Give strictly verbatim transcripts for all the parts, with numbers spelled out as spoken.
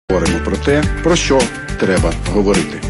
Говоримо про те, про що треба говорити.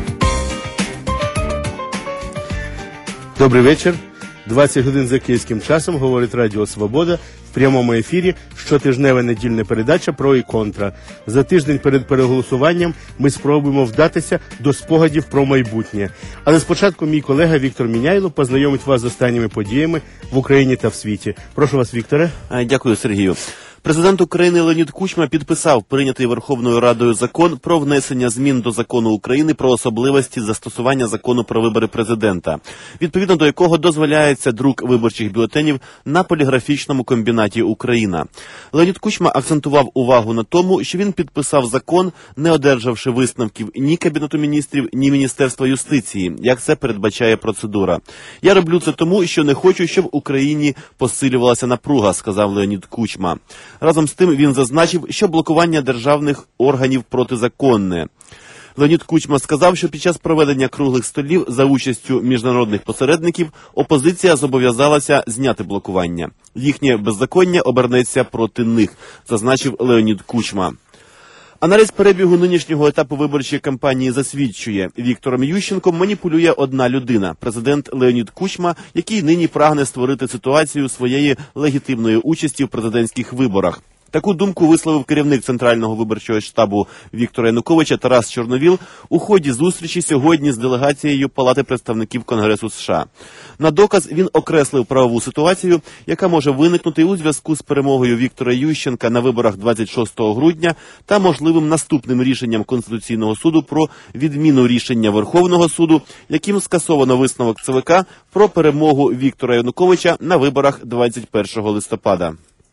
Добрий вечір. двадцять годин за київським часом, говорить Радіо Свобода. В прямому ефірі щотижнева недільна передача «Про і контра». За тиждень перед переголосуванням ми спробуємо вдатися до спогадів про майбутнє. Але спочатку мій колега Віктор Міняйло познайомить вас з останніми подіями в Україні та в світі. Прошу вас, Вікторе. Дякую, Сергію. Президент України Леонід Кучма підписав прийнятий Верховною Радою закон про внесення змін до Закону України про особливості застосування Закону про вибори президента, відповідно до якого дозволяється друк виборчих бюлетенів на поліграфічному комбінаті «Україна». Леонід Кучма акцентував увагу на тому, що він підписав закон, не одержавши висновків ні Кабінету міністрів, ні Міністерства юстиції, як це передбачає процедура. «Я роблю це тому, що не хочу, щоб в Україні посилювалася напруга», – сказав Леонід Кучма. Разом з тим він зазначив, що блокування державних органів протизаконне. Леонід Кучма сказав, що під час проведення круглих столів за участю міжнародних посередників опозиція зобов'язалася зняти блокування. Їхнє беззаконня обернеться проти них, зазначив Леонід Кучма. Аналіз перебігу нинішнього етапу виборчої кампанії засвідчує, Віктором Ющенком маніпулює одна людина – президент Леонід Кучма, який нині прагне створити ситуацію своєї легітимної участі в президентських виборах. Таку думку висловив керівник Центрального виборчого штабу Віктора Януковича Тарас Чорновіл у ході зустрічі сьогодні з делегацією Палати представників Конгресу США. На доказ він окреслив правову ситуацію, яка може виникнути у зв'язку з перемогою Віктора Ющенка на виборах двадцять шостого грудня та можливим наступним рішенням Конституційного суду про відміну рішення Верховного суду, яким скасовано висновок ЦВК про перемогу Віктора Януковича на виборах двадцять першого листопада.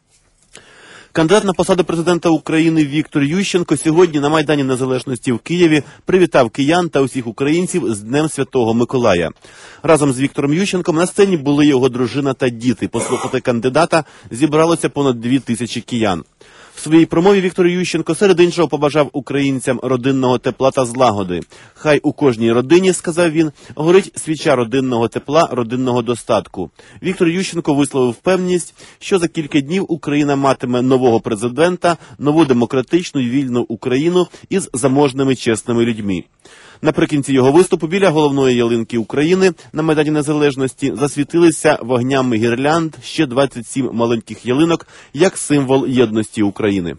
Кандидат на посаду президента України Віктор Ющенко сьогодні на Майдані Незалежності в Києві привітав киян та усіх українців з Днем Святого Миколая. Разом з Віктором Ющенком на сцені були його дружина та діти. Послухати кандидата зібралося понад дві тисячі киян. В своїй промові Віктор Ющенко серед іншого побажав українцям родинного тепла та злагоди. «Хай у кожній родині, – сказав він, – горить свіча родинного тепла, родинного достатку». Віктор Ющенко висловив впевненість, що за кілька днів Україна матиме нового президента, нову демократичну і вільну Україну із заможними чесними людьми. Наприкінці його виступу біля головної ялинки України на Майдані Незалежності засвітилися вогнями гірлянд ще двадцять сім маленьких ялинок як символ єдності України.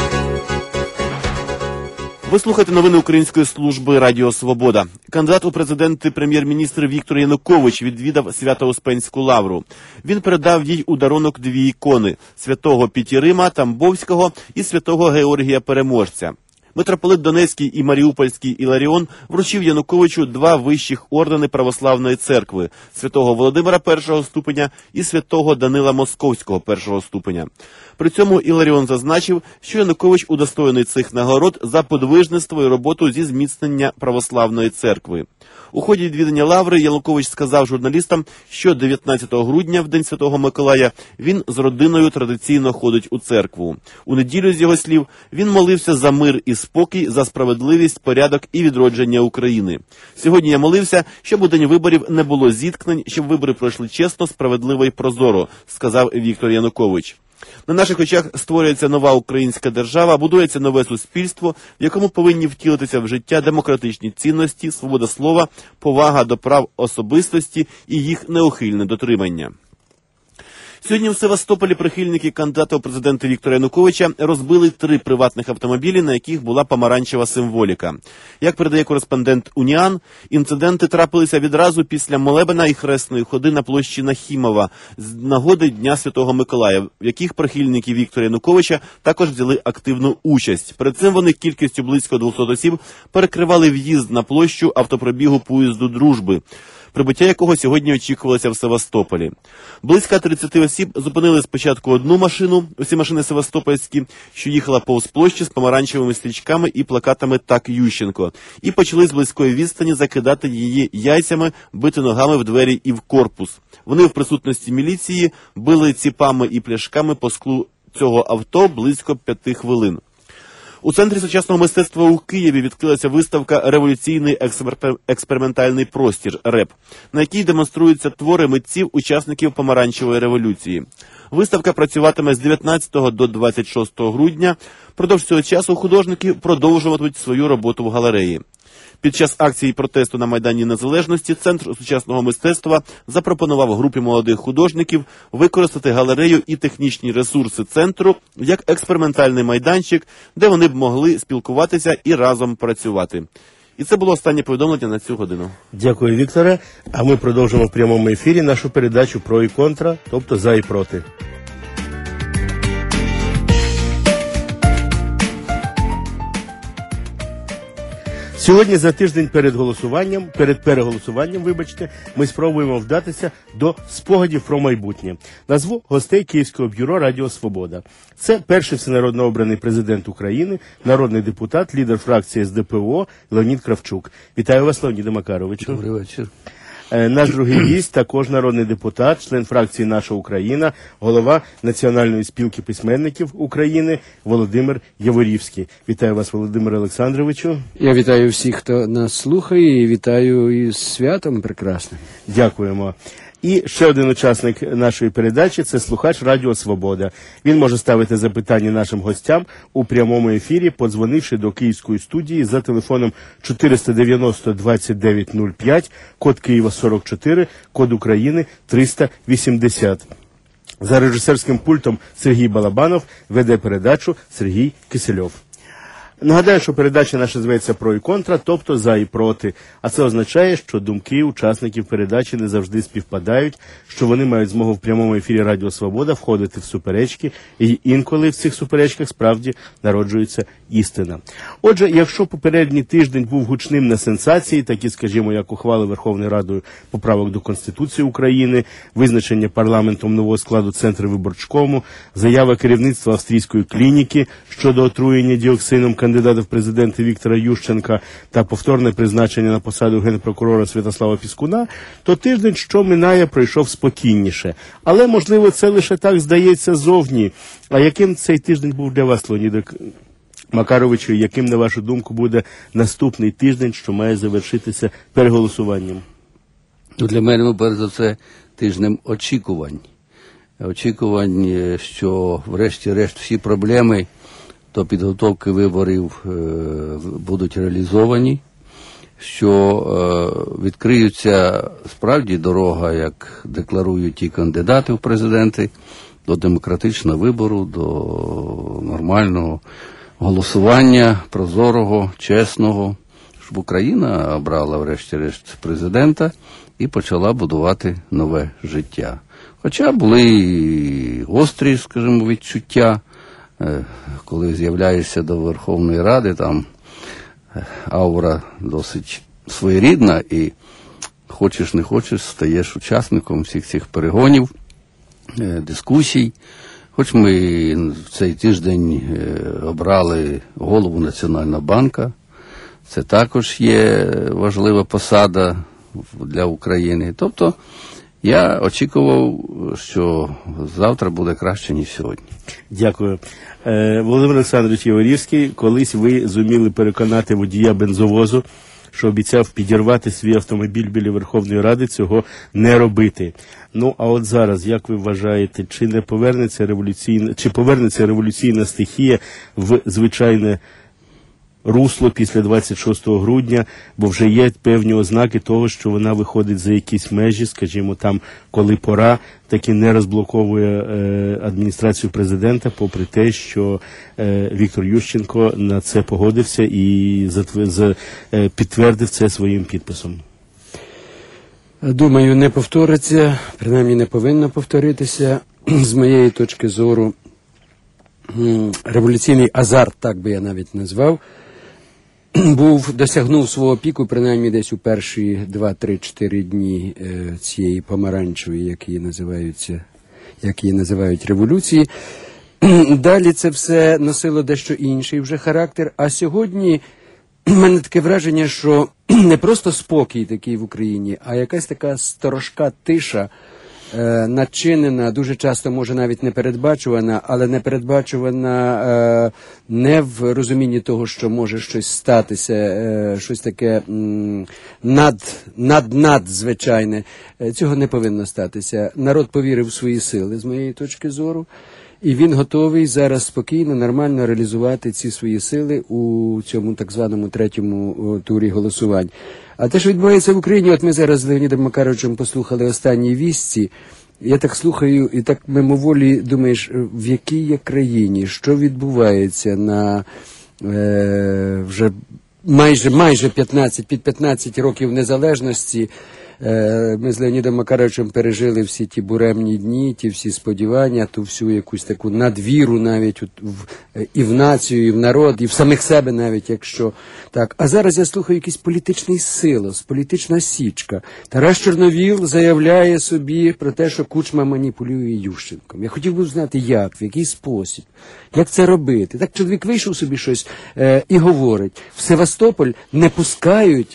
Ви слухаєте новини Української служби Радіо Свобода. Кандидат у президенти прем'єр-міністр Віктор Янукович відвідав Свято-Успенську лавру. Він передав їй у дарунок дві ікони – святого Пітірима Тамбовського і святого Георгія Переможця. Митрополит Донецький і Маріупольський Іларіон вручив Януковичу два вищих ордени Православної церкви – святого Володимира першого ступеня і святого Данила Московського першого ступеня. При цьому Іларіон зазначив, що Янукович удостоєний цих нагород за подвижництво і роботу зі зміцнення Православної церкви. У ході відвідання лаври Янукович сказав журналістам, що дев'ятнадцятого грудня, в День Святого Миколая, він з родиною традиційно ходить у церкву. У неділю, з його слів, він молився за мир і спокій, за справедливість, порядок і відродження України. Сьогодні я молився, щоб у день виборів не було зіткнень, щоб вибори пройшли чесно, справедливо і прозоро, сказав Віктор Янукович. На наших очах створюється нова українська держава, будується нове суспільство, в якому повинні втілитися в життя демократичні цінності, свобода слова, повага до прав особистості і їх неухильне дотримання. Сьогодні в Севастополі прихильники кандидата у президенти Віктора Януковича розбили три приватних автомобілі, на яких була помаранчева символіка. Як передає кореспондент «Уніан», інциденти трапилися відразу після молебена і хресної ходи на площі Нахімова з нагоди Дня Святого Миколая, в яких прихильники Віктора Януковича також взяли активну участь. Перед цим вони кількістю близько двохсот осіб перекривали в'їзд на площу автопробігу поїзду «Дружби», прибуття якого сьогодні очікувалося в Севастополі. Близько тридцяти осіб зупинили спочатку одну машину, усі машини севастопольські, що їхала повз площі з помаранчевими стрічками і плакатами «Так Ющенко», і почали з близької відстані закидати її яйцями, бити ногами в двері і в корпус. Вони в присутності міліції били ціпами і пляшками по склу цього авто близько п'яти хвилин. У Центрі сучасного мистецтва у Києві відкрилася виставка «Революційний експериментальний простір» РЕП, на якій демонструються твори митців, учасників помаранчевої революції. Виставка працюватиме з дев'ятнадцятого до двадцять шостого грудня. Продовж цього часу художники продовжуватимуть свою роботу в галереї. Під час акції протесту на Майдані Незалежності Центр сучасного мистецтва запропонував групі молодих художників використати галерею і технічні ресурси центру як експериментальний майданчик, де вони б могли спілкуватися і разом працювати. І це було останнє повідомлення на цю годину. Дякую, Вікторе. А ми продовжимо в прямому ефірі нашу передачу «Про і контра», тобто «За і проти». Сьогодні, за тиждень перед голосуванням, перед переголосуванням, вибачте, ми спробуємо вдатися до спогадів про майбутнє. Назву гостей Київського бюро «Радіо Свобода». Це перший всенародно обраний президент України, народний депутат, лідер фракції ес де пе о Леонід Кравчук. Вітаю вас, Леоніде Макаровичу. Добрий вечір. Наш другий гість, також народний депутат, член фракції «Наша Україна», голова Національної спілки письменників України Володимир Яворівський. Вітаю вас, Володимире Олександровичу. Я вітаю всіх, хто нас слухає, і вітаю із святом прекрасним. Дякуємо. І ще один учасник нашої передачі – це слухач Радіо Свобода. Він може ставити запитання нашим гостям у прямому ефірі, подзвонивши до Київської студії за телефоном чотириста дев'яносто двадцять дев'ять нуль п'ять, код Києва сорок чотири, код України триста вісімдесят. За режисерським пультом Сергій Балабанов, веде передачу Сергій Кисельов. Нагадаю, що передача наша зветься «Про і контра», тобто «За і проти». А це означає, що думки учасників передачі не завжди співпадають, що вони мають змогу в прямому ефірі Радіо Свобода входити в суперечки, і інколи в цих суперечках справді народжується істина. Отже, якщо попередній тиждень був гучним на сенсації, такі, скажімо, як ухвали Верховною Радою поправок до Конституції України, визначення парламентом нового складу Центру виборчкому, заява керівництва австрійської клініки щодо отруєння діоксином кандидата в президенти Віктора Ющенка та повторне призначення на посаду генпрокурора Святослава Піскуна, то тиждень, що минає, пройшов спокійніше. Але, можливо, це лише так здається зовні. А яким цей тиждень був для вас, Леоніде Макаровичу, яким, на вашу думку, буде наступний тиждень, що має завершитися переголосуванням? Ну, для мене, перш за все, тижнем очікувань. Очікувань, що врешті-решт всі проблеми до підготовки виборів е, будуть реалізовані, що е, відкриються справді дорога, як декларують ті кандидати в президенти, до демократичного вибору, до нормального голосування, прозорого, чесного, щоб Україна обрала врешті-решт президента і почала будувати нове життя. Хоча були і гострі, скажімо, відчуття, коли з'являєшся до Верховної Ради, там аура досить своєрідна, і хочеш не хочеш, стаєш учасником всіх цих перегонів, дискусій. Хоч ми в цей тиждень обрали голову Національного банку, це також є важлива посада для України. Тобто я очікував, що завтра буде краще, ніж сьогодні. Дякую. Е, Володимир Олександрович Яворівський, колись ви зуміли переконати водія бензовозу, що обіцяв підірвати свій автомобіль біля Верховної Ради, цього не робити. Ну, а от зараз, як ви вважаєте, чи не повернеться революційна, чи повернеться революційна стихія в звичайне русло після двадцять шостого грудня, бо вже є певні ознаки того, що вона виходить за якісь межі, скажімо, там, коли пора, таки не розблоковує е, адміністрацію президента, попри те, що е, Віктор Ющенко на це погодився і затв... за, е, підтвердив це своїм підписом. Думаю, не повториться, принаймні не повинно повторитися. З моєї точки зору, революційний азарт, так би я навіть назвав, був, досягнув свого піку, принаймні десь у перші два-три-чотири дні е, цієї помаранчевої, як її називаються, як її називають революції. Далі це все носило дещо інший вже характер, а сьогодні в мене таке враження, що не просто спокій такий в Україні, а якась така сторожка тиша, е, начинена, дуже часто може навіть непередбачувана, але непередбачувана е, не в розумінні того, що може щось статися, е, щось таке м, над, над, надзвичайне. Е, цього не повинно статися. Народ повірив в свої сили, з моєї точки зору. І він готовий зараз спокійно, нормально реалізувати ці свої сили у цьому так званому третьому о, турі голосувань. А те, що відбувається в Україні, от ми зараз з Леонідом Макаровичем послухали останні вісті, я так слухаю і так мимоволі думаєш, в якій є країні, що відбувається на е, вже майже, майже п'ятнадцять, під п'ятнадцять років незалежності. Ми з Леонідом Макаровичем пережили всі ті буремні дні, ті всі сподівання, ту всю якусь таку надвіру навіть в, і в націю, і в народ, і в самих себе навіть, якщо так. А зараз я слухаю якийсь політичний силос, політична січка. Тарас Чорновіл заявляє собі про те, що Кучма маніпулює Ющенком. Я хотів би знати, як, в який спосіб, як це робити. Так чоловік вийшов собі щось е, і говорить, в Севастополь не пускають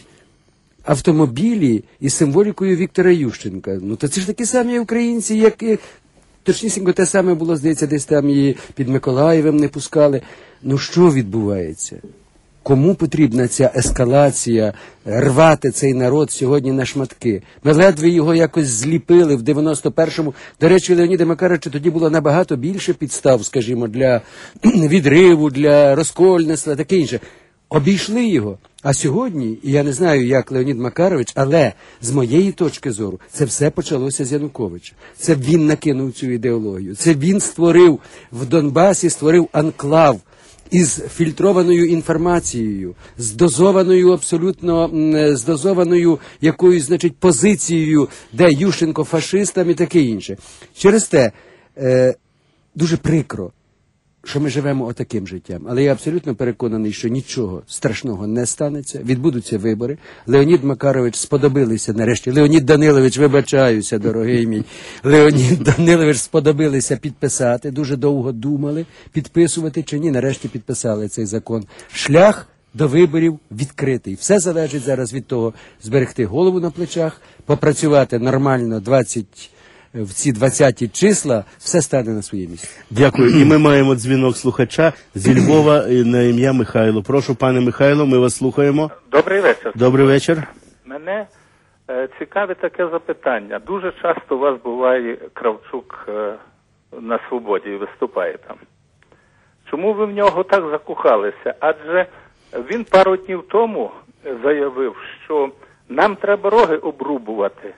автомобілі із символікою Віктора Ющенка. Ну, то це ж такі самі українці, як і... Точнісінько те саме було, здається, десь там і під Миколаєвим не пускали. Ну, що відбувається? Кому потрібна ця ескалація, рвати цей народ сьогодні на шматки? Ми ледве його якось зліпили в дев'яносто першому. До речі, Леоніда Макаровича тоді було набагато більше підстав, скажімо, для відриву, для розкольництва, таке інше. Обійшли його. А сьогодні, і я не знаю, як Леонід Макарович, але з моєї точки зору, це все почалося з Януковича. Це він накинув цю ідеологію. Це він створив в Донбасі, створив анклав із фільтрованою інформацією, з дозованою абсолютно, з дозованою якоюсь, значить, позицією, де Ющенко фашистам і таке інше. Через те, е, дуже прикро, що ми живемо отаким життям. Але я абсолютно переконаний, що нічого страшного не станеться. Відбудуться вибори. Леонід Макарович сподобилися нарешті. Леонід Данилович, вибачаюся, дорогий мій. Леонід Данилович сподобилися підписати. Дуже довго думали, підписувати чи ні. Нарешті підписали цей закон. Шлях до виборів відкритий. Все залежить зараз від того, зберегти голову на плечах, попрацювати нормально двадцять в ці двадцяті числа, все стане на своє місце. Дякую. І ми маємо дзвінок слухача зі Львова на ім'я Михайло. Прошу, пане Михайло, ми вас слухаємо. Добрий вечір. Добрий вечір. Мене е, цікавить таке запитання. Дуже часто у вас буває Кравчук е, на свободі і виступає там. Чому ви в нього так закохалися? Адже він пару днів тому заявив, що нам треба роги обрубувати,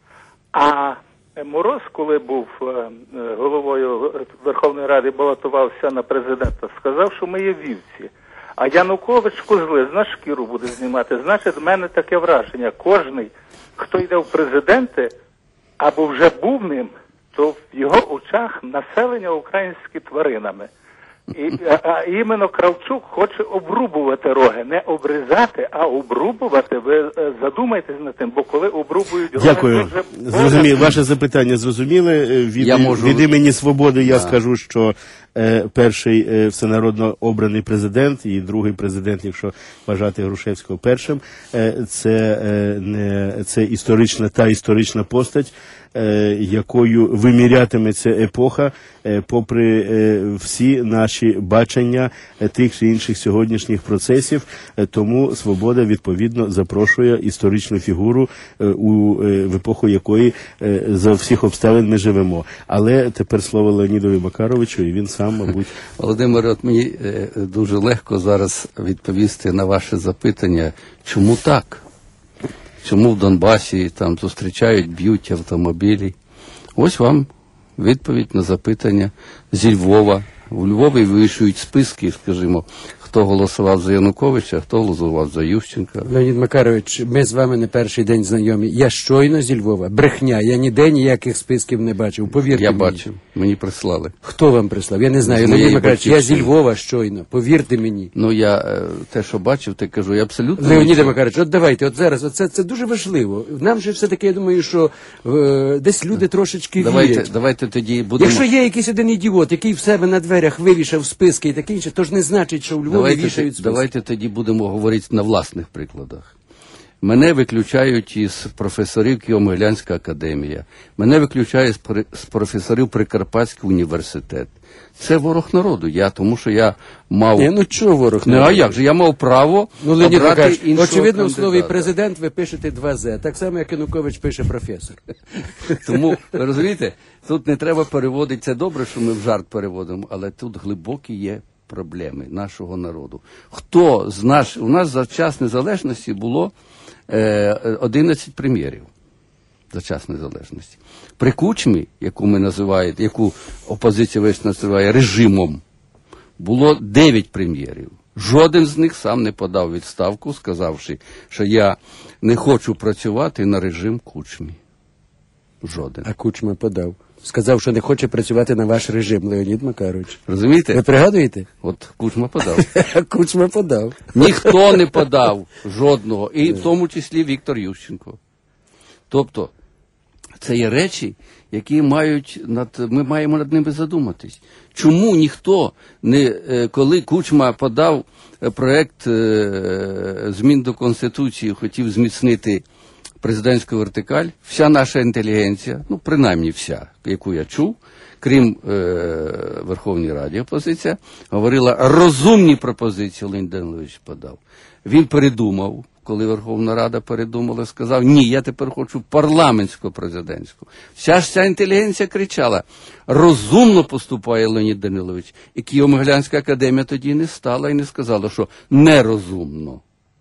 а Мороз, коли був головою Верховної Ради, балотувався на президента, сказав, що ми є вівці. А Янукович козли на шкіру буде знімати. Значить, в мене таке враження. Кожний, хто йде в президенти, або вже був ним, то в його очах населення українські тваринами. І, а, а іменно Кравчук хоче обрубувати роги, не обрізати, а обрубувати. Ви задумайтесь над тим, бо коли обрубують роги... Дякую. Вже... Зрозуміло. Ваше запитання зрозуміли. Від, я можу... від імені «Свободи» я да. скажу, що е, перший е, всенародно обраний президент і другий президент, якщо вважати Грушевського першим, е, це, е, не, це історична, та історична постать, е, якою вимірятиметься епоха, е, попри е, всі наші бачення е, тих чи інших сьогоднішніх процесів. Е, тому «Свобода» відповідно запрошує історичну фігуру, е, у, е, в епоху якої е, за всіх обставин ми живемо. Але тепер слово Леонідові Макаровичу, і він сам, мабуть... Володимир, от мені е, дуже легко зараз відповісти на ваше запитання, чому так? Чому в Донбасі там зустрічають, б'ють автомобілі? Ось вам відповідь на запитання зі Львова. У Львові вирішують списки, скажімо, хто голосував за Януковича, хто голосував за Ющенка. Леонід Макарович, ми з вами не перший день знайомі. Я щойно зі Львова. Брехня. Я ніде ніяких списків не бачив. Повірте Я мені. бачив. Мені прислали. Хто вам прислав? Я не знаю. Леонід Макарович, я зі Львова щойно. Повірте мені. Ну, я е, те, що бачив, те кажу, я абсолютно... Леоніде Макарович, от давайте, от зараз, от це, це дуже важливо. Нам же все-таки, я думаю, що е, десь люди трошечки Давайте, вірять. давайте тоді будемо... Якщо є якийсь один ідіот, який в себе на дверях вивішав списки і таке інше, то ж не значить, що у Львові давайте, вішають списки. давайте тоді будемо говорити на власних прикладах. Мене виключають із професорів Києво-Могилянська академія. Мене виключають з при- з професорів Прикарпатський університет. Це ворог народу. Я, тому що я мав... Ні, ну чого ворог? Ну, а як же? Я мав право Ну, Леонід обрати Миколаївич, іншого очевидно, в слові кандидата. президент ви пишете два зе, так само, як Янукович пише професор. Тому, ви розумієте, тут не треба переводити. Це добре, що ми в жарт переводимо, але тут глибокі є проблеми нашого народу. Хто з наш... У нас за час незалежності було е, одинадцять прем'єрів. За час незалежності. При Кучмі, яку ми називаємо, яку опозиція весь називає режимом, було дев'ять прем'єрів. Жоден з них сам не подав відставку, сказавши, що я не хочу працювати на режим Кучмі. Жоден. А Кучма подав. Сказав, що не хоче працювати на ваш режим, Леонід Макарович. Розумієте? Ви пригадуєте? От Кучма подав. А Кучма подав. Ніхто не подав жодного, і в тому числі Віктор Ющенко. Тобто, це є речі, які мають над, ми маємо над ними задуматись. Чому ніхто не, е, коли Кучма подав е, проект е, змін до Конституції, хотів зміцнити президентську вертикаль, вся наша інтелігенція, ну принаймні вся, яку я чув, крім е, Верховної Ради опозиція, говорила, розумні пропозиції Леонід Данилович подав. Він передумав, коли Верховна Рада передумала, сказав, ні, я тепер хочу парламентсько-президентську. Вся ж ця інтелігенція кричала, розумно поступає Леонід Данилович. І Києво-Могилянська академія тоді не стала і не сказала, що нерозумно.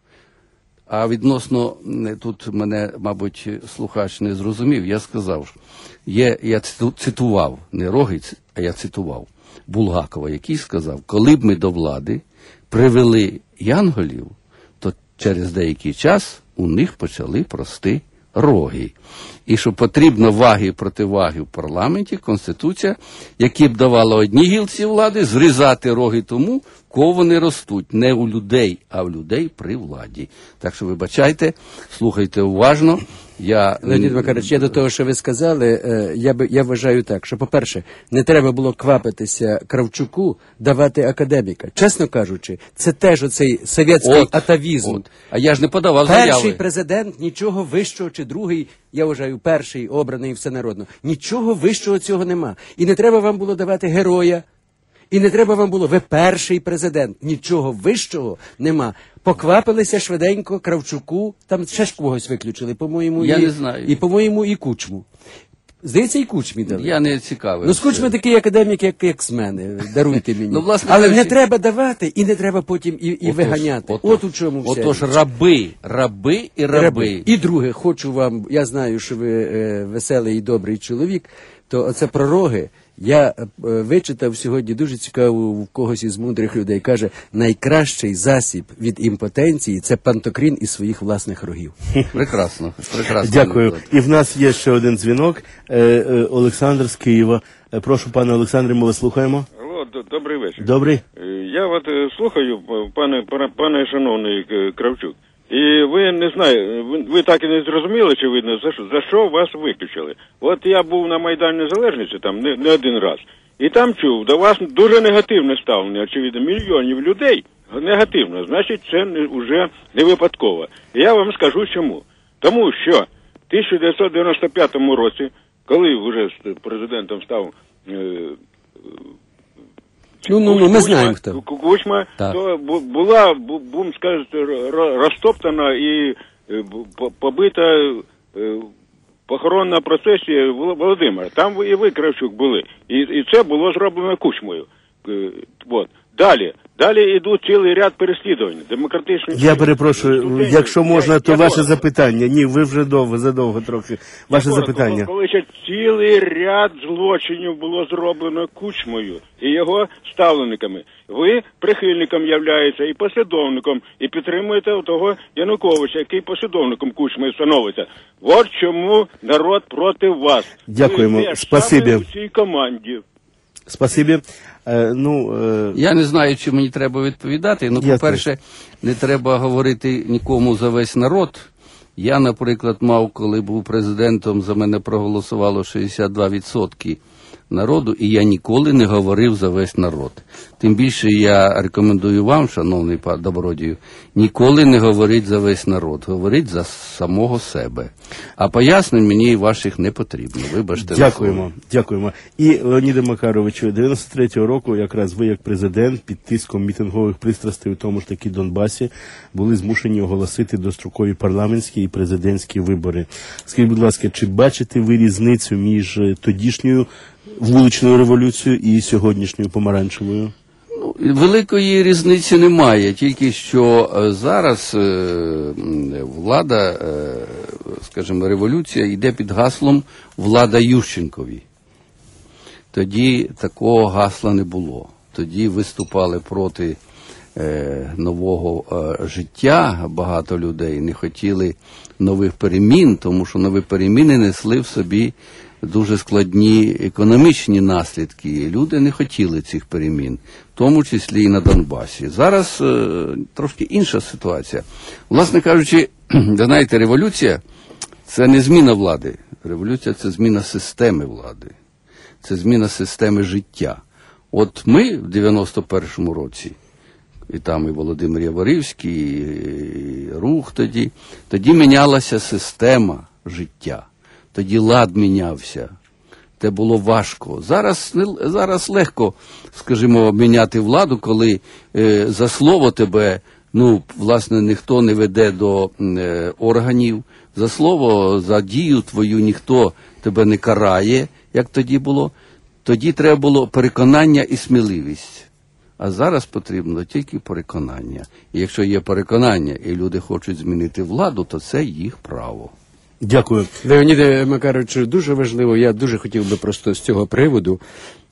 А відносно, тут мене, мабуть, слухач не зрозумів, я сказав, що є, я цитував, не Рогиць, а я цитував Булгакова, який сказав, коли б ми до влади привели янголів, то через деякий час у них почали рости роги. І що потрібно ваги і противаги в парламенті, Конституція, які б давала одній гілці влади, зрізати роги тому, в кого вони ростуть. Не у людей, а в людей при владі. Так що вибачайте, слухайте уважно. Я... Леонід Макарович, я до того, що ви сказали, е, я, би, я вважаю так, що, по-перше, не треба було квапитися Кравчуку давати академіка. Чесно кажучи, це теж оцей совєтський От, атавізм. от. А я ж не подавав Перший заяви. президент нічого вищого, чи другий, я вважаю, перший, обраний всенародно. Нічого вищого цього нема. І не треба вам було давати героя. І не треба вам було, ви перший президент. Нічого вищого нема. Поквапилися швиденько Кравчуку, там ще ж когось виключили, по-моєму, Я і, не знаю. і, по-моєму, і Кучму. Здається, і Кучмі дали. Я не цікавий. Ну, з Кучми такий академік, як, як з мене, даруйте мені. Ну, власне Але кажучи- не треба давати, і не треба потім і, і Отож, виганяти. отож, От у чому все. Отож, річ. раби, раби і раби. І друге, хочу вам, я знаю, що ви е, веселий і добрий чоловік, то оце про роги. Я е, вичитав сьогодні дуже цікаво в когось із мудрих людей. Каже, найкращий засіб від імпотенції – це пантокрін із своїх власних рогів. Прекрасно, прекрасно. Дякую. анекдот. І в нас є ще один дзвінок. Е, е, Олександр з Києва. Е, Прошу, пане Олександре, ми вас слухаємо. Алло, д- добрий вечір. Добрий. Е, Я от е, слухаю, п- пане, пане, пане шановний е, Кравчук, і ви не знаю, ви, ви так і не зрозуміли, очевидно, за що, за що вас виключили. От я був на Майдані Незалежності там не, не один раз, і там чув, до вас дуже негативне ставлення, очевидно, мільйонів людей негативно, значить це не, вже не випадково. І я вам скажу чому. Тому що в тисяча дев'ятсот дев'яносто п'ятому році, коли вже з президентом став е, Ну, ну, ну, ми знаємо, хто. Ку- Кучма, Так. то бу- була, бу- будемо сказати, ро- ро- розтоптана і е, бу- по- побита е, похоронна процесія Вол- Володимира. Там ви і ви, Кравчук, були. І, і це було зроблено Кучмою. Е, От. Далі. Далі йдуть цілий ряд переслідувань. Демократичних... Я перепрошую, студентів. якщо можна, Я- то я ваше коротко. запитання. Ні, ви вже довго, задовго трохи. Ваше Коротко, запитання. Коли ще цілий ряд злочинів було зроблено Кучмою і його ставленниками. Ви прихильником являєтеся і послідовником, і підтримуєте того Януковича, який послідовником Кучми становиться. От чому народ проти вас. Дякуємо. Ви теж Спасибі. саме у цій команді. Спасибі. Е, ну, е, Я не знаю, чи мені треба відповідати. Ну, Я по-перше, не треба говорити нікому за весь народ. Я, наприклад, мав, коли був президентом, за мене проголосувало шістдесят два відсотки народу, і я ніколи не говорив за весь народ. Тим більше я рекомендую вам, шановний пан Добродію, ніколи не говоріть за весь народ, говоріть за самого себе. А пояснень мені ваших не потрібно, вибачте. Дякуємо, дякуємо. І, Леоніде Макаровичу, дев'яносто третього року якраз ви, як президент, під тиском мітингових пристрастей у тому ж таки Донбасі, були змушені оголосити дострокові парламентські і президентські вибори. Скажіть, будь ласка, чи бачите ви різницю між тодішньою вуличною революцією і сьогоднішньою помаранчевою? Ну, великої різниці немає, тільки що е, зараз е, влада, е, скажімо, революція йде під гаслом «Влада Ющенкові». Тоді такого гасла не було. Тоді виступали проти е, нового е, життя багато людей, не хотіли нових перемін, тому що нові переміни несли в собі дуже складні економічні наслідки. Люди не хотіли цих перемін, в тому числі і на Донбасі. Зараз е, трошки інша ситуація. Власне кажучи, ви знаєте, революція – це не зміна влади. Революція – це зміна системи влади. Це зміна системи життя. От ми в дев'яносто першому році, і там і Володимир Яворівський, і рух тоді, тоді мінялася система життя. Тоді лад мінявся. Це було важко. Зараз, зараз легко, скажімо, міняти владу, коли е, за слово тебе, ну, власне, ніхто не веде до е, органів. За слово, за дію твою ніхто тебе не карає, як тоді було. Тоді треба було переконання і сміливість. А зараз потрібно тільки переконання. І якщо є переконання, і люди хочуть змінити владу, то це їх право. Дякую. Леоніде Макаровичу, дуже важливо, я дуже хотів би просто з цього приводу,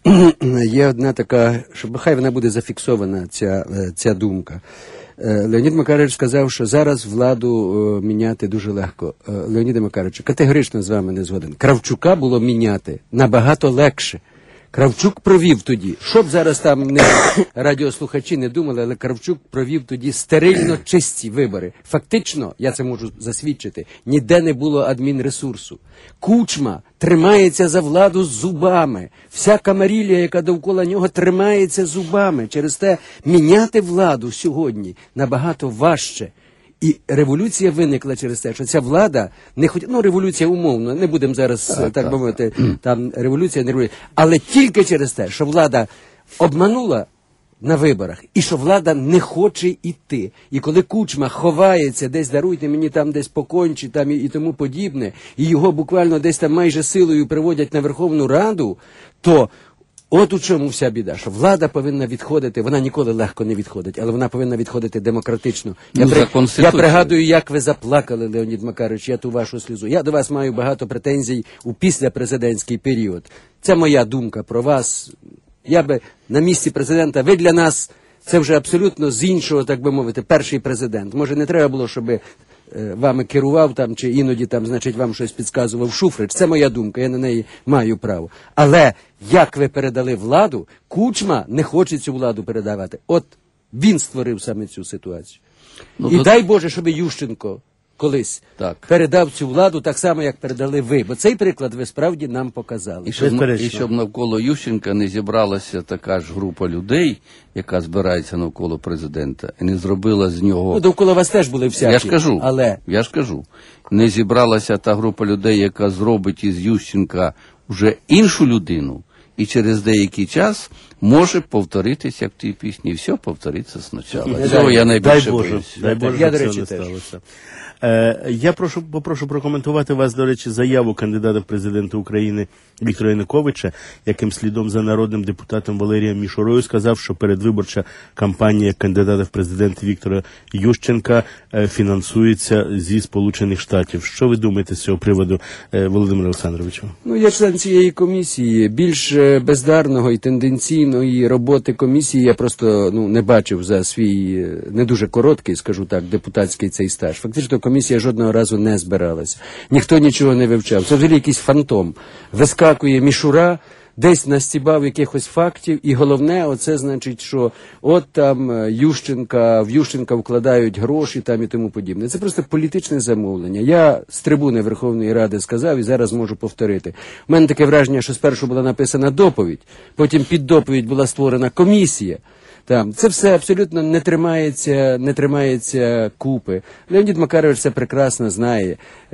є одна така, щоб хай вона буде зафіксована, ця, ця думка. Леонід Макарович сказав, що зараз владу е, міняти дуже легко. Е, Леоніде Макаровичу, категорично з вами не згоден. Кравчука було міняти набагато легше. Кравчук провів тоді, щоб зараз там не радіослухачі не думали, але Кравчук провів тоді стерильно чисті вибори. Фактично, я це можу засвідчити, ніде не було адмінресурсу. Кучма тримається за владу з зубами. Вся камарілія, яка довкола нього, тримається зубами. Через те міняти владу сьогодні набагато важче. І революція виникла через те, що ця влада не хотіла, ну, революція умовно, не будемо зараз, так, так би мовити, там революція, не революція, але тільки через те, що влада обманула на виборах, і що влада не хоче йти. І коли Кучма ховається, десь даруйте мені там десь покончі, там і, і тому подібне, і його буквально десь там майже силою приводять на Верховну Раду, то от у чому вся біда, що влада повинна відходити, вона ніколи легко не відходить, але вона повинна відходити демократично. Я, ну, при... я пригадую, як ви заплакали, Леонід Макарович, я ту вашу слізу. Я до вас маю багато претензій у післяпрезидентський період. Це моя думка про вас. Я би на місці президента, ви для нас, це вже абсолютно з іншого, так би мовити, перший президент. Може, не треба було, щоб вами керував там, чи іноді там, значить, вам щось підказував Шуфрич. Це моя думка, я на неї маю право. Але як ви передали владу, Кучма не хоче цю владу передавати. От він створив саме цю ситуацію. Ну, І тут... дай Боже, щоб Ющенко колись так передав цю владу так само, як передали ви. Бо цей приклад ви справді нам показали. І щоб, і щоб навколо Ющенка не зібралася така ж група людей, яка збирається навколо президента, і не зробила з нього... Ну, довкола вас теж були всякі. Я ж кажу, але... я ж кажу, не зібралася та група людей, яка зробить із Ющенка вже іншу людину, і через деякий час може повторитися, як в тій пісні, все повториться спочатку. Цього я найбільше боюсь. Дай Боже, я, до речі, теж. Е, я прошу, попрошу прокоментувати вас, до речі, заяву кандидата в президенти України Віктора Януковича, яким слідом за народним депутатом Валерієм Мішурою сказав, що передвиборча кампанія кандидата в президенти Віктора Ющенка е, фінансується зі Сполучених Штатів. Що ви думаєте з цього приводу, е, Володимире Олександровичу? Ну, я член цієї комісії. Більш бездарного і тенденційної роботи комісії я просто ну, не бачив за свій не дуже короткий, скажу так, депутатський цей стаж. Фактично, комісія жодного разу не збиралася. Ніхто нічого не вивчав. Це взагалі якийсь фантом. Вискакує Мішура, десь настібав якихось фактів, і головне, оце значить, що от там Ющенка, в Ющенка вкладають гроші там і тому подібне. Це просто політичне замовлення. Я з трибуни Верховної Ради сказав і зараз можу повторити. У мене таке враження, що спершу була написана доповідь, потім під доповідь була створена комісія. Там це все абсолютно не тримається, не тримається купи. Леонід Макарович це прекрасно знає.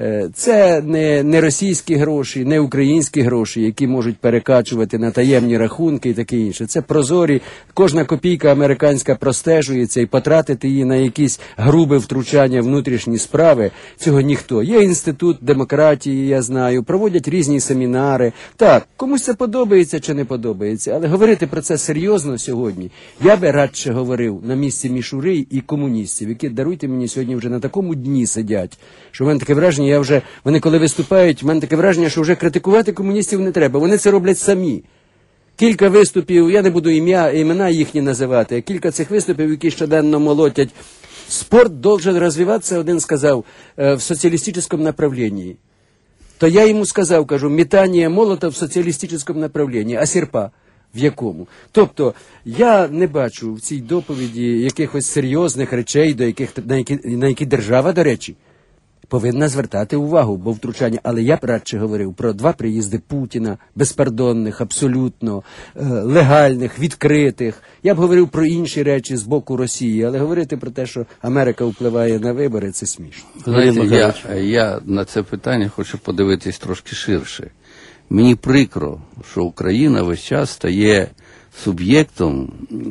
Це не, не російські гроші, не українські гроші, які можуть перекачувати на таємні рахунки і таке інше. Це прозорі. Кожна копійка американська простежується, і потратити її на якісь грубе втручання в внутрішні справи цього ніхто. Є інститут демократії, я знаю, проводять різні семінари. Так, комусь це подобається чи не подобається, але говорити про це серйозно сьогодні я би радше говорив на місці мішури і комуністів, які, даруйте мені, сьогодні вже на такому дні сидять, що в мене таке враження, я вже, вони коли виступають, в мене таке враження, що вже критикувати комуністів не треба, вони це роблять самі. Кілька виступів, я не буду ім'я, імена їхні називати, а кілька цих виступів, які щоденно молотять. Спорт должен розвиватися, один сказав, в соціалістичному направленні. То я йому сказав, кажу, метання молота в соціалістичному направленні, а серпа в якому. Тобто, я не бачу в цій доповіді якихось серйозних речей, до яких, на, які, на які держава, до речі, повинна звертати увагу, бо втручання. Але я б радше говорив про два приїзди Путіна, безпардонних, абсолютно, е, легальних, відкритих. Я б говорив про інші речі з боку Росії, але говорити про те, що Америка впливає на вибори, це смішно. Знаєте, я, я на це питання хочу подивитись трошки ширше. Мені прикро, що Україна весь час стає суб'єктом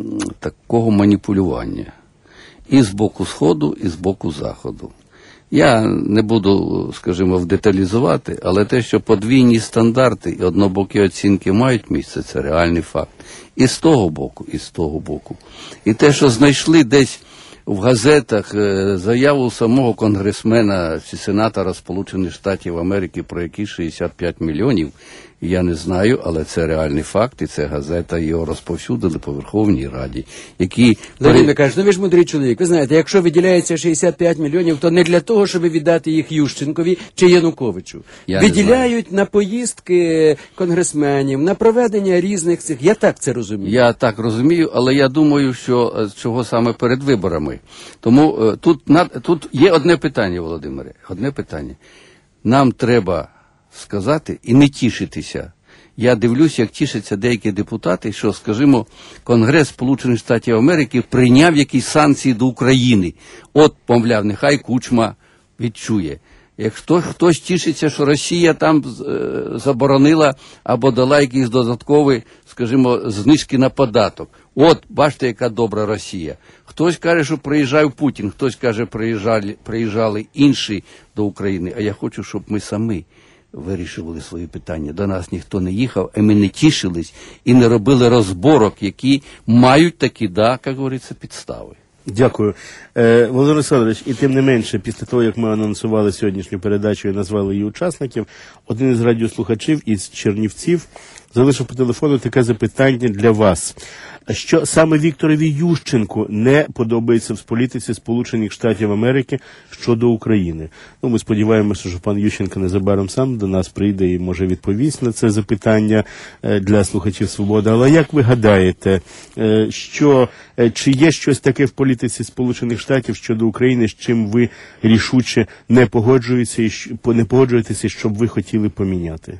такого маніпулювання і з боку Сходу, і з боку Заходу. Я не буду, скажімо, вдеталізувати, але те, що подвійні стандарти і однобокі оцінки мають місце, це реальний факт. І з того боку, і з того боку. І те, що знайшли десь в газетах заяву самого конгресмена чи сенатора Сполучених Штатів Америки про які шістдесят п'ять мільйонів, я не знаю, але це реальний факт, і це газета, його розповсюдили по Верховній Раді, які... Леонід Миколаївич, ну ви ж мудрий чоловік, ви знаєте, якщо виділяється шістдесят п'ять мільйонів, то не для того, щоб віддати їх Ющенкові чи Януковичу. Я виділяють на поїздки конгресменів, на проведення різних цих, я так це розумію. Я так розумію, але я думаю, що чого саме перед виборами. Тому е, тут, на, тут є одне питання, Володимире, одне питання. Нам треба сказати і не тішитися. Я дивлюсь, як тішаться деякі депутати, що, скажімо, Конгрес Сполучених Штатів Америки прийняв якісь санкції до України. От, мовляв, нехай Кучма відчує. Якщо хтось тішиться, що Росія там е, заборонила або дала якісь додаткові, скажімо, знижки на податок. От, бачите, яка добра Росія. Хтось каже, що приїжджав Путін, хтось каже, приїжджали, приїжджали інші до України. А я хочу, щоб ми самі вирішували свої питання. До нас ніхто не їхав, а ми не тішились і не робили розборок, які мають такі, да, як говориться, підстави. Дякую. Е, Володимир Олександрович, і тим не менше, після того, як ми анонсували сьогоднішню передачу і назвали її учасників, один із радіослухачів із Чернівців залишив по телефону таке запитання для вас. Що саме Вікторові Ющенку не подобається в політиці Сполучених Штатів Америки щодо України? Ну, ми сподіваємося, що пан Ющенко незабаром сам до нас прийде і може відповість на це запитання для слухачів «Свободи». Але як ви гадаєте, що, чи є щось таке в політиці Сполучених Штатів щодо України, з чим ви рішуче не погоджуєтеся, не погоджуєтеся, щоб ви хотіли поміняти?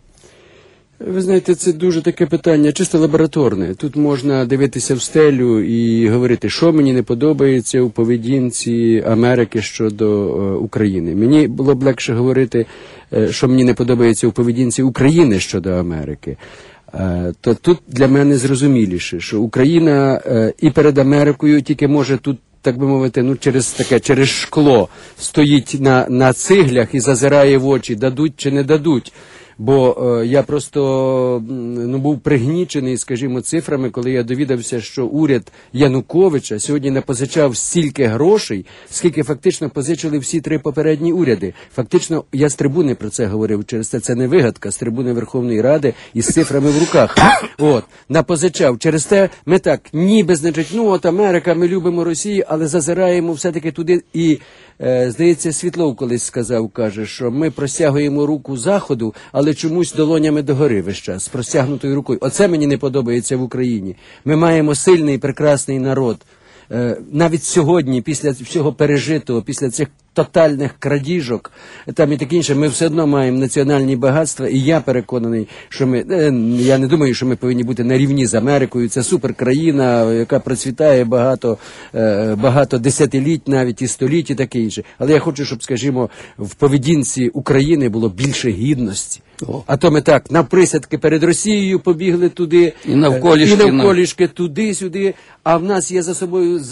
Ви знаєте, це дуже таке питання, чисто лабораторне. Тут можна дивитися в стелю і говорити, що мені не подобається у поведінці Америки щодо е, України. Мені було б легше говорити, е, що мені не подобається у поведінці України щодо Америки. Е, то тут для мене зрозуміліше, що Україна е, і перед Америкою тільки може тут, так би мовити, ну через таке, через шкло стоїть на, на циглях і зазирає в очі, дадуть чи не дадуть. Бо е, я просто ну, був пригнічений, скажімо, цифрами, коли я довідався, що уряд Януковича сьогодні не позичав стільки грошей, скільки фактично позичили всі три попередні уряди. Фактично, я з трибуни про це говорив, через це це не вигадка, з трибуни Верховної Ради із цифрами в руках. От, напозичав. Через те ми так, ніби, значить, ну от Америка, ми любимо Росію, але зазираємо все-таки туди і Е, Здається, Світлов колись сказав, каже, що ми простягуємо руку Заходу, але чомусь долонями догори весь час, з простягнутою рукою. Оце мені не подобається в Україні. Ми маємо сильний, прекрасний народ. Е, Навіть сьогодні, після всього пережитого, після цих тотальних крадіжок, там і таке інше, ми все одно маємо національні багатства, і я переконаний, що ми, е, я не думаю, що ми повинні бути на рівні з Америкою, це суперкраїна, яка процвітає багато, е, багато десятиліть, навіть і століть, і таке інше. Але я хочу, щоб, скажімо, в поведінці України було більше гідності. О. А то ми так, навприсядки перед Росією побігли туди, і навколішки, і навколішки туди-сюди, а в нас є за собою